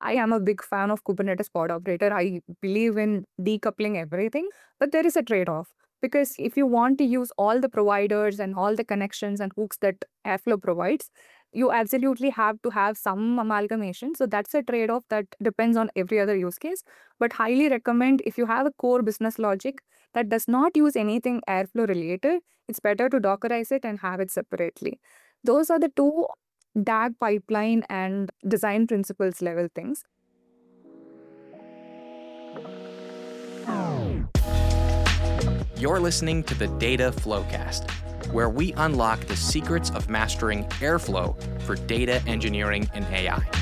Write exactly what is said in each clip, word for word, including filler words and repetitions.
I am a big fan of Kubernetes pod operator. I believe in decoupling everything, but there is a trade-off. Because if you want to use all the providers and all the connections and hooks that Airflow provides, you absolutely have to have some amalgamation. So that's a trade-off that depends on every other use case. But highly recommend, if you have a core business logic that does not use anything Airflow related, it's better to Dockerize it and have it separately. Those are the two D A G pipeline and design principles level things. You're listening to the Data Flowcast, where we unlock the secrets of mastering Airflow for data engineering and A I.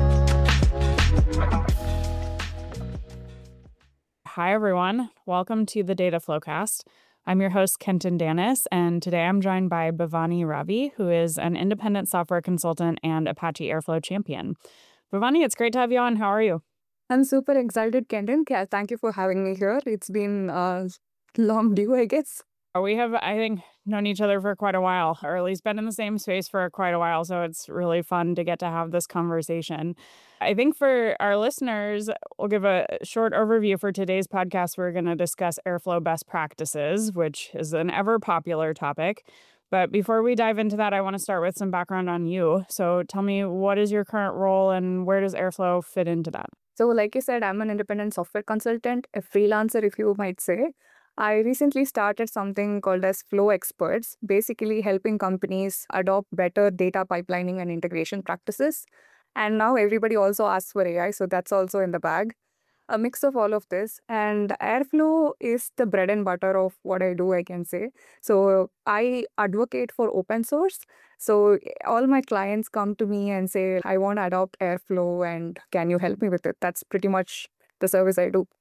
Hi, everyone. Welcome to the Data Flowcast. I'm your host, Kenton Danis, and today I'm joined by Bhavani Ravi, who is an independent software consultant and Apache Airflow champion. Bhavani, it's great to have you on. How are you? I'm super excited, Kenton. Thank you for having me here. It's been a long due, I guess. We have, I think, known each other for quite a while, or at least been in the same space for quite a while. So it's really fun to get to have this conversation. I think for our listeners, we'll give a short overview for today's podcast. We're going to discuss Airflow best practices, which is an ever popular topic. But before we dive into that, I want to start with some background on you. So tell me, what is your current role and where does Airflow fit into that? So like you said, I'm an independent software consultant, a freelancer, if you might say. I recently started something called as Flow Experts, basically helping companies adopt better data pipelining and integration practices. And now everybody also asks for A I, so that's also in the bag. A mix of all of this. And Airflow is the bread and butter of what I do, I can say. So I advocate for open source. So all my clients come to me and say, I want to adopt Airflow and can you help me with it? That's pretty much the service I do.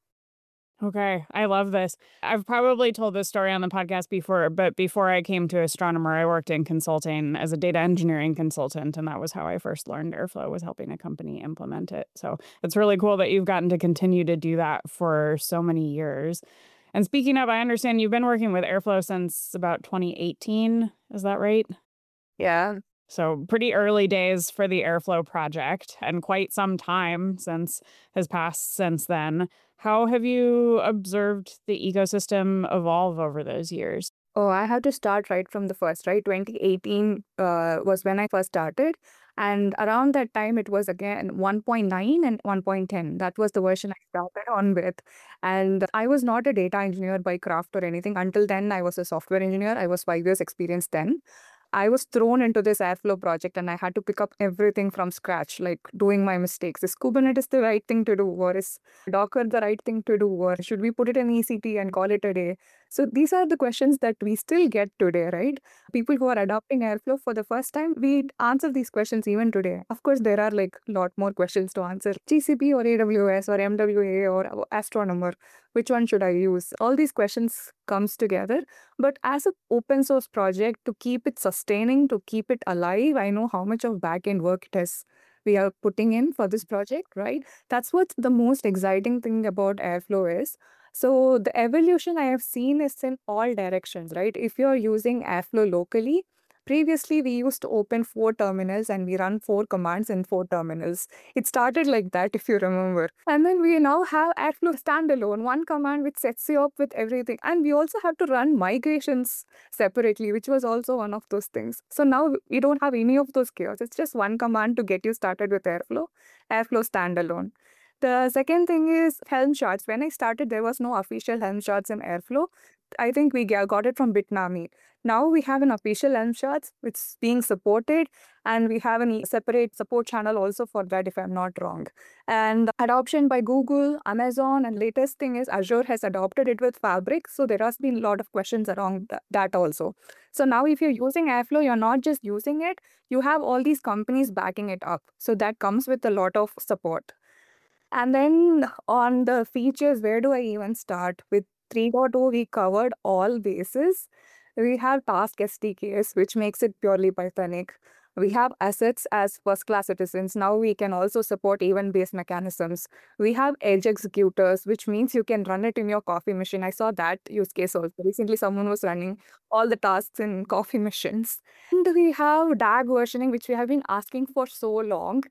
Okay, I love this. I've probably told this story on the podcast before, but before I came to Astronomer, I worked in consulting as a data engineering consultant, and that was how I first learned Airflow, was helping a company implement it. So it's really cool that you've gotten to continue to do that for so many years. And speaking of, I understand you've been working with Airflow since about twenty eighteen. Is that right? Yeah. So pretty early days for the Airflow project, and quite some time since has passed since then. How have you observed the ecosystem evolve over those years? Oh, I had to start right from the first, right? twenty eighteen uh, was when I first started. And around that time, it was again one point nine and one point ten. That was the version I started on with. And I was not a data engineer by craft or anything. Until then, I was a software engineer. I was five years experienced then. I was thrown into this Airflow project and I had to pick up everything from scratch, like doing my mistakes. Is Kubernetes the right thing to do? Or is Docker the right thing to do? Or should we put it in E C T and call it a day? So these are the questions that we still get today, right? People who are adopting Airflow for the first time, we answer these questions even today. Of course, there are like a lot more questions to answer. G C P or A W S or M W A or Astronomer, which one should I use? All these questions comes together. But as an open source project, to keep it sustaining, to keep it alive, I know how much of back-end work it is we are putting in for this project, right? That's what the most exciting thing about Airflow is. So the evolution I have seen is in all directions, right? If you're using Airflow locally, previously we used to open four terminals and we run four commands in four terminals. It started like that, if you remember. And then we now have Airflow standalone, one command which sets you up with everything. And we also have to run migrations separately, which was also one of those things. So now we don't have any of those chaos. It's just one command to get you started with Airflow, Airflow standalone. The second thing is Helm charts. When I started, there was no official Helm charts in Airflow. I think we got it from Bitnami. Now we have an official Helm charts, which is being supported, and we have a separate support channel also for that, if I'm not wrong. And adoption by Google, Amazon, and latest thing is Azure has adopted it with Fabric. So there has been a lot of questions around th- that also. So now if you're using Airflow, you're not just using it, you have all these companies backing it up. So that comes with a lot of support. And then on the features, where do I even start? With three point oh, we covered all bases. We have Task S D Ks, which makes it purely Pythonic. We have assets as first-class citizens. Now we can also support event-based mechanisms. We have edge executors, which means you can run it in your coffee machine. I saw that use case also. Recently, someone was running all the tasks in coffee machines. And we have D A G versioning, which we have been asking for so long.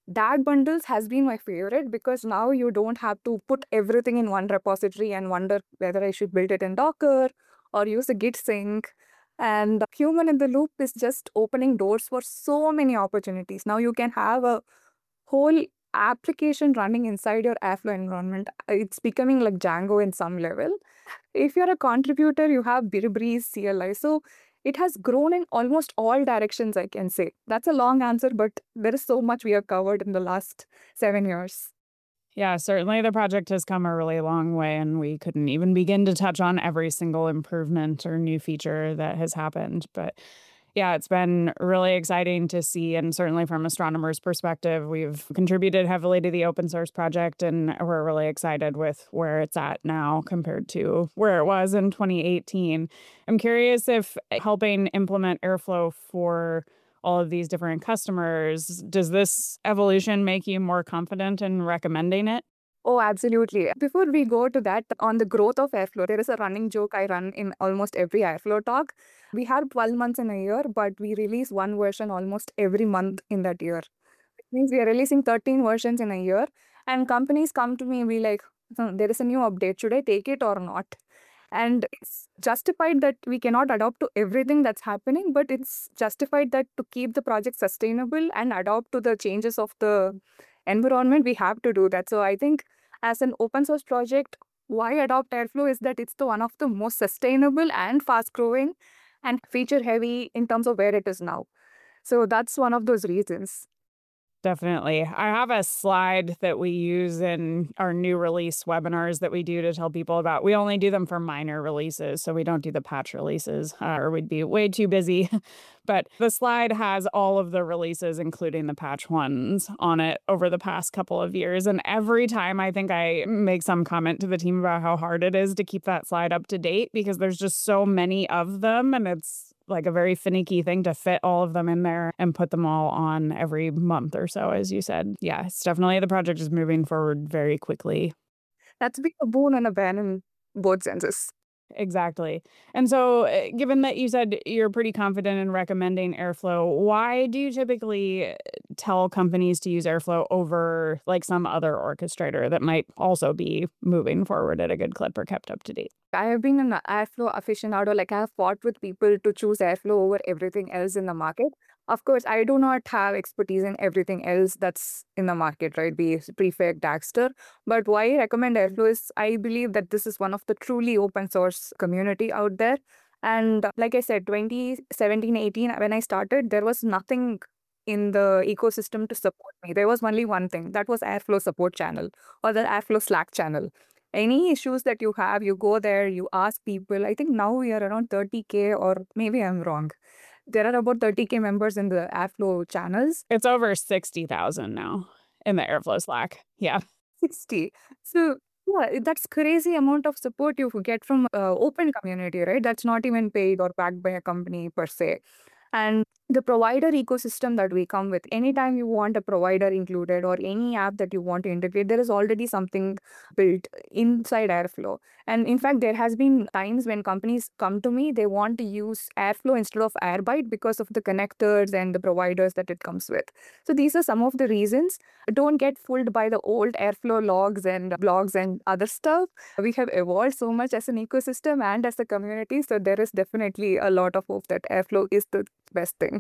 D A G bundles has been my favorite because now you don't have to put everything in one repository and wonder whether I should build it in Docker or use a Git sync. And the human in the loop is just opening doors for so many opportunities. Now you can have a whole application running inside your Airflow environment. It's becoming like Django in some level. If you're a contributor, you have Breeze C L I. So it has grown in almost all directions, I can say. That's a long answer, but there is so much we have covered in the last seven years. Yeah, certainly the project has come a really long way, and we couldn't even begin to touch on every single improvement or new feature that has happened. But yeah, it's been really exciting to see. And certainly from Astronomer's perspective, we've contributed heavily to the open source project, and we're really excited with where it's at now compared to where it was in twenty eighteen. I'm curious if helping implement Airflow for all of these different customers, does this evolution make you more confident in recommending it? Oh, absolutely. Before we go to that, on the growth of Airflow, there is a running joke I run in almost every Airflow talk. We have twelve months in a year, but we release one version almost every month in that year. It means we are releasing thirteen versions in a year, and companies come to me and be like, "Hmm, there is a new update. Should I take it or not?" And it's justified that we cannot adopt to everything that's happening, but it's justified that to keep the project sustainable and adopt to the changes of the environment, we have to do that. So I think as an open source project, why adopt Airflow is that it's the one of the most sustainable and fast growing and feature heavy in terms of where it is now. So that's one of those reasons. Definitely. I have a slide that we use in our new release webinars that we do to tell people about. We only do them for minor releases, so we don't do the patch releases, uh, or we'd be way too busy. But the slide has all of the releases, including the patch ones, on it over the past couple of years. And every time I think I make some comment to the team about how hard it is to keep that slide up to date because there's just so many of them, and it's like a very finicky thing to fit all of them in there and put them all on every month or so, as you said. Yeah, it's definitely the project is moving forward very quickly. That's been a boon and a ban in both senses. Exactly. And so, uh, given that you said you're pretty confident in recommending Airflow, why do you typically tell companies to use Airflow over like some other orchestrator that might also be moving forward at a good clip or kept up to date? I have been an Airflow aficionado. Like I have fought with people to choose Airflow over everything else in the market. Of course, I do not have expertise in everything else that's in the market, right? Be it Prefect, Daxter. But why I recommend Airflow is I believe that this is one of the truly open source community out there. And uh, like I said, twenty seventeen, eighteen, when I started, there was nothing in the ecosystem to support me. There was only one thing, that was Airflow support channel or the Airflow Slack channel. Any issues that you have, you go there, you ask people. I think now we are around thirty K, or maybe I'm wrong. There are about thirty K members in the Airflow channels. It's over sixty thousand now in the Airflow Slack. Yeah. sixty. So yeah, that's crazy amount of support you get from uh, open community, right? That's not even paid or backed by a company per se. And the provider ecosystem that we come with, anytime you want a provider included or any app that you want to integrate, there is already something built inside Airflow. And in fact, there has been times when companies come to me, they want to use Airflow instead of Airbyte because of the connectors and the providers that it comes with. So these are some of the reasons. Don't get fooled by the old Airflow logs and blogs and other stuff. We have evolved so much as an ecosystem and as a community. So there is definitely a lot of hope that Airflow is the best thing.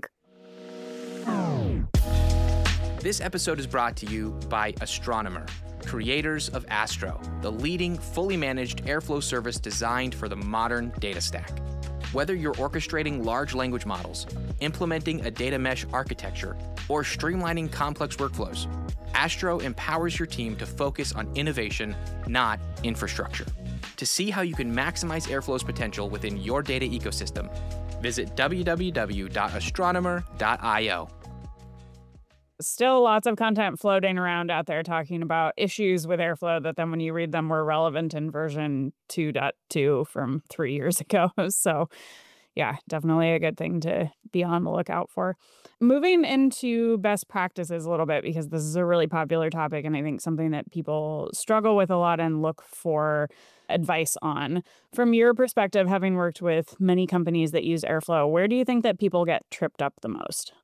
This episode is brought to you by Astronomer, creators of Astro, the leading fully managed Airflow service designed for the modern data stack. Whether you're orchestrating large language models, implementing a data mesh architecture, or streamlining complex workflows, Astro empowers your team to focus on innovation, not infrastructure. To see how you can maximize Airflow's potential within your data ecosystem, visit w w w dot astronomer dot i o. Still lots of content floating around out there talking about issues with Airflow that then when you read them were relevant in version two point two from three years ago. So yeah, definitely a good thing to be on the lookout for. Moving into best practices a little bit, because this is a really popular topic and I think something that people struggle with a lot and look for advice on. From your perspective, having worked with many companies that use Airflow, where do you think that people get tripped up the most?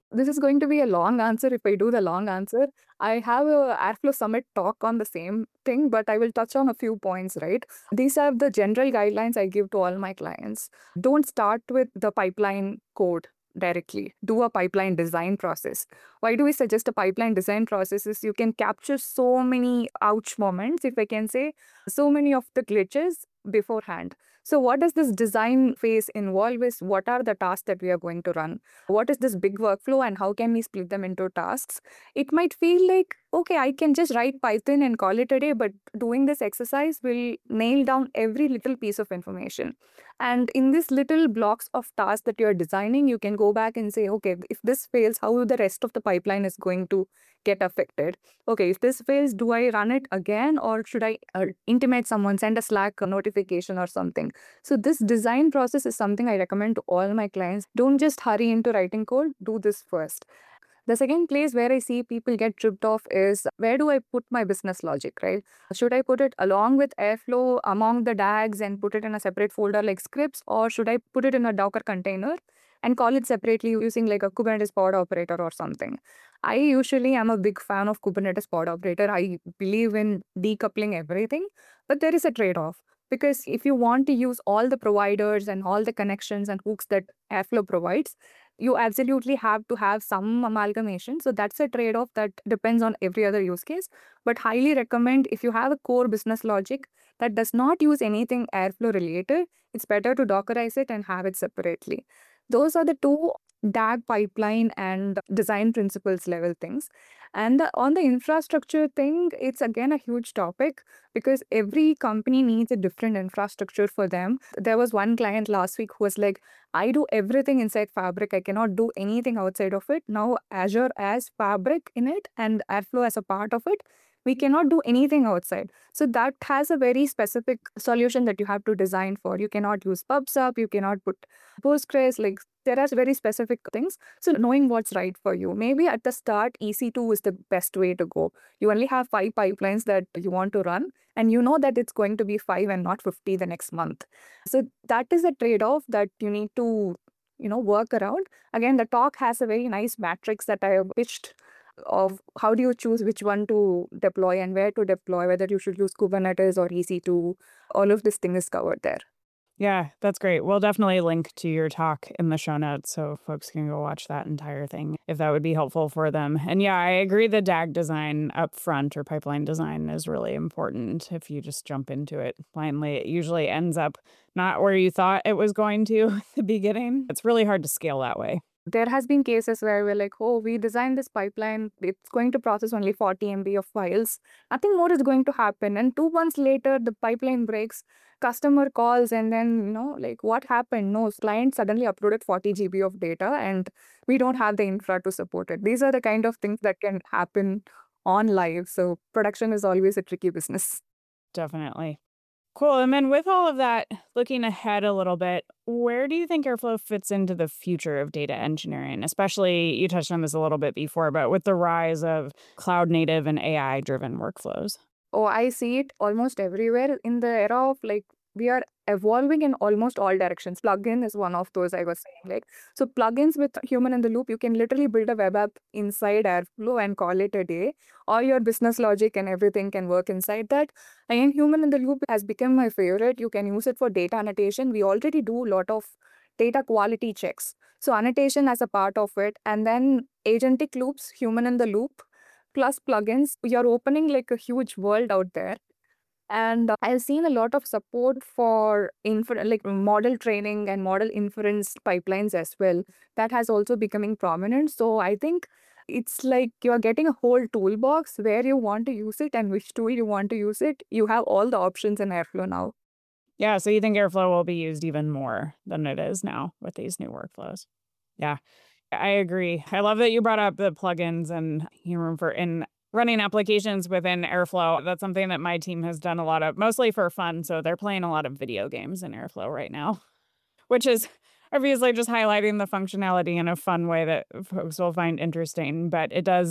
This is going to be a long answer if I do the long answer. I have a Airflow Summit talk on the same thing, but I will touch on a few points, right? These are the general guidelines I give to all my clients. Don't start with the pipeline code directly. Do a pipeline design process. Why do we suggest a pipeline design process? Is you can capture so many ouch moments, if I can say, so many of the glitches beforehand. So what does this design phase involve is what are the tasks that we are going to run? What is this big workflow and how can we split them into tasks? It might feel like, okay, I can just write Python and call it a day, but doing this exercise will nail down every little piece of information. And in these little blocks of tasks that you're designing, you can go back and say, okay, if this fails, how the rest of the pipeline is going to get affected? Okay, if this fails, do I run it again or should I uh, intimate someone, send a Slack notification or something? So this design process is something I recommend to all my clients. Don't just hurry into writing code, do this first. The second place where I see people get tripped off is where do I put my business logic, right? Should I put it along with Airflow among the D A Gs and put it in a separate folder like scripts, or should I put it in a Docker container and call it separately using like a Kubernetes pod operator or something? I usually am a big fan of Kubernetes pod operator. I believe in decoupling everything, but there is a trade-off. Because if you want to use all the providers and all the connections and hooks that Airflow provides, you absolutely have to have some amalgamation. So that's a trade-off that depends on every other use case. But highly recommend if you have a core business logic that does not use anything Airflow related, it's better to Dockerize it and have it separately. Those are the two D A G pipeline and design principles level things. And the, on the infrastructure thing, it's again a huge topic because every company needs a different infrastructure for them. There was one client last week who was like, I do everything inside Fabric. I cannot do anything outside of it. Now Azure as Fabric in it and Airflow as a part of it. We cannot do anything outside. So that has a very specific solution that you have to design for. You cannot use PubSub, you cannot put Postgres, like there are very specific things. So knowing what's right for you. Maybe at the start, E C two is the best way to go. You only have five pipelines that you want to run, and you know that it's going to be five and not fifty the next month. So that is a trade-off that you need to, you know, work around. Again, the talk has a very nice matrix that I have pitched of how do you choose which one to deploy and where to deploy, whether you should use Kubernetes or E C two. All of this thing is covered there. Yeah, that's great. We'll definitely link to your talk in the show notes so folks can go watch that entire thing if that would be helpful for them. And yeah, I agree the D A G design up front or pipeline design is really important. If you just jump into it blindly, it usually ends up not where you thought it was going to at the beginning. It's really hard to scale that way. There has been cases where we're like, oh, we designed this pipeline. It's going to process only forty megabytes of files. Nothing more is going to happen. And two months later, the pipeline breaks. Customer calls and then, you know, like what happened? No, client suddenly uploaded forty gigabytes of data and we don't have the infra to support it. These are the kind of things that can happen on live. So production is always a tricky business. Definitely. Cool. And then with all of that, looking ahead a little bit, where do you think Airflow fits into the future of data engineering? Especially, you touched on this a little bit before, but with the rise of cloud native and A I-driven workflows. Oh, I see it almost everywhere in the era of like we are evolving in almost all directions. Plugin is one of those I was saying. Like so, plugins with human in the loop, you can literally build a web app inside Airflow and call it a day. All your business logic and everything can work inside that. And human in the loop has become my favorite. You can use it for data annotation. We already do a lot of data quality checks. So annotation as a part of it, and then agentic loops, human in the loop, plus plugins. You're opening like a huge world out there. And uh, I've seen a lot of support for infer- like model training and model inference pipelines as well. That has also becoming prominent. So I think it's like you're getting a whole toolbox where you want to use it and which tool you want to use it. You have all the options in Airflow now. Yeah, so you think Airflow will be used even more than it is now with these new workflows? Yeah, I agree. I love that you brought up the plugins and human for in running applications within Airflow. That's something that my team has done a lot of, mostly for fun. So they're playing a lot of video games in Airflow right now, which is obviously just highlighting the functionality in a fun way that folks will find interesting. But it does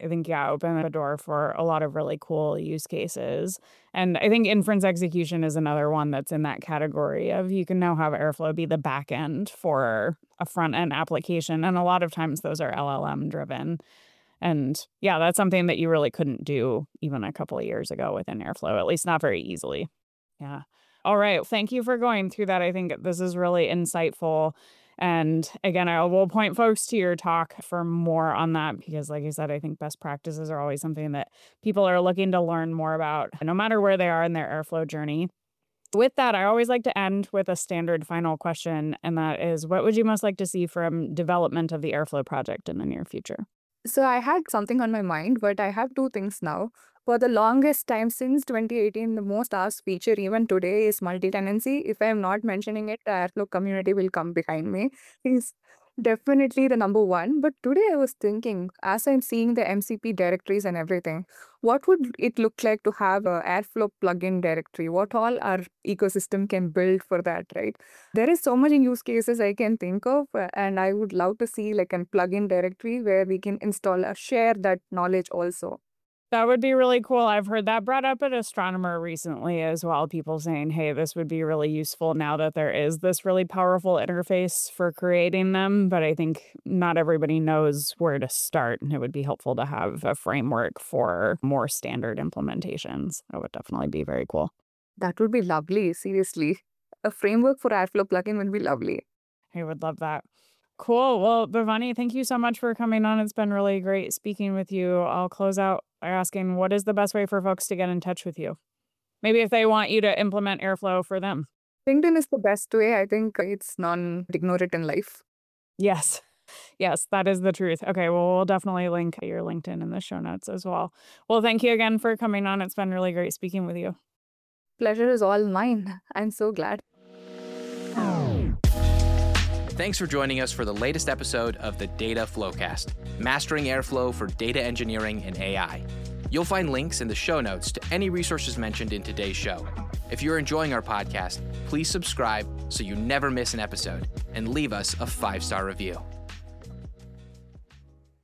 I think, yeah, opened the door for a lot of really cool use cases. And I think inference execution is another one that's in that category of you can now have Airflow be the back end for a front end application. And a lot of times those are L L M driven. And yeah, that's something that you really couldn't do even a couple of years ago within Airflow, at least not very easily. Yeah. All right. Thank you for going through that. I think this is really insightful. And again, I will point folks to your talk for more on that because, like I said, I think best practices are always something that people are looking to learn more about, no matter where they are in their Airflow journey. With that, I always like to end with a standard final question, and that is, what would you most like to see from development of the Airflow project in the near future? So I had something on my mind, but I have two things now. For the longest time since twenty eighteen, the most asked feature even today is multi-tenancy. If I am not mentioning it, the Airflow community will come behind me. It's definitely the number one. But today I was thinking, as I'm seeing the M C P directories and everything, what would it look like to have a Airflow plugin directory? What all our ecosystem can build for that, right? There is so many use cases I can think of, uh, and I would love to see like a plugin directory where we can install or share that knowledge also. That would be really cool. I've heard that brought up at Astronomer recently as well. People saying, hey, this would be really useful now that there is this really powerful interface for creating them. But I think not everybody knows where to start. And it would be helpful to have a framework for more standard implementations. That would definitely be very cool. That would be lovely, seriously. A framework for Airflow plugin would be lovely. I would love that. Cool. Well, Bhavani, thank you so much for coming on. It's been really great speaking with you. I'll close out by asking, what is the best way for folks to get in touch with you? Maybe if they want you to implement Airflow for them. LinkedIn is the best way. I think it's non-ignore it in life. Yes. Yes, that is the truth. Okay, well, we'll definitely link your LinkedIn in the show notes as well. Well, thank you again for coming on. It's been really great speaking with you. Pleasure is all mine. I'm so glad. Thanks for joining us for the latest episode of the Data Flowcast, Mastering Airflow for Data Engineering and A I. You'll find links in the show notes to any resources mentioned in today's show. If you're enjoying our podcast, please subscribe so you never miss an episode and leave us a five-star review.